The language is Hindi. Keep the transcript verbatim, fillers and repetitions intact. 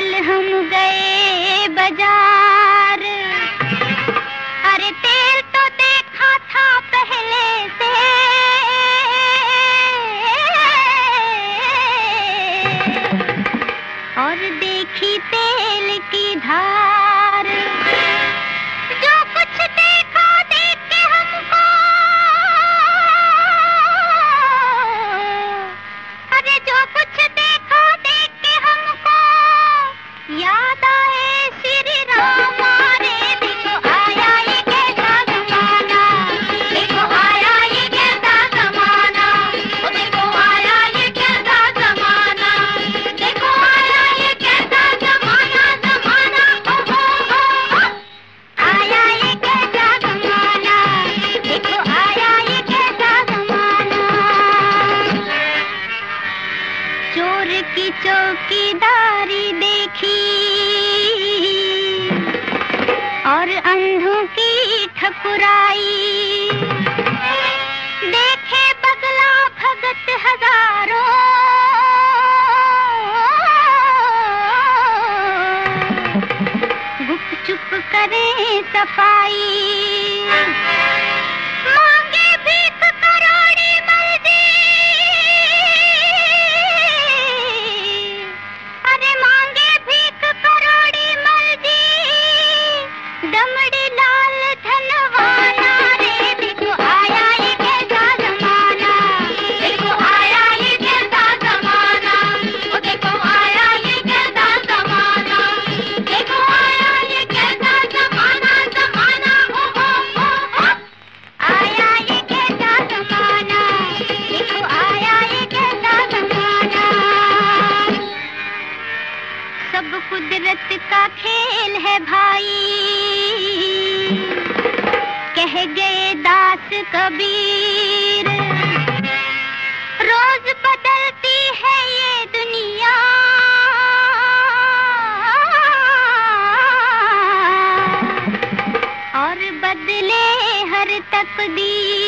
कल हम गए बाजार, अरे तेल तो देखा था पहले से, और देखी तेल की धार। जो कुछ देखा देख के हमको, अरे जो कुछ देखा देख के हमको याद आए श्री राम। रे देखो आया ये कैसा जमाना, देखो आया ये कैसा जमाना, ओ देखो आया ये कैसा जमाना, देखो आया ये कैसा जमाना, जमाना ओ हो हो। आया ये कैसा जमाना, देखो आया ये कैसा जमाना। चोर की चौकीदारी देखी और अंधों की ठकुराई, देखे बगला भगत हजारों, गुपचुप करें सफाई। मांगे भीख करोड़ी मर्जी, अरे मांगे भीख करोड़ी मर्जी, दमड़ी लाल धनवाना। रे देखो आया ये कैसा जमाना, देखो आया ये कैसा जमाना, ओ देखो आया ये कैसा जमाना, देखो आया ये कैसा जमाना, जमाना ओ हो हो। आया ये कैसा जमाना, देखो आया ये कैसा जमाना। सब कुदरत का खेल है भाई, कह गए दास कबीर। रोज बदलती है ये दुनिया, और बदले हर तकदीर।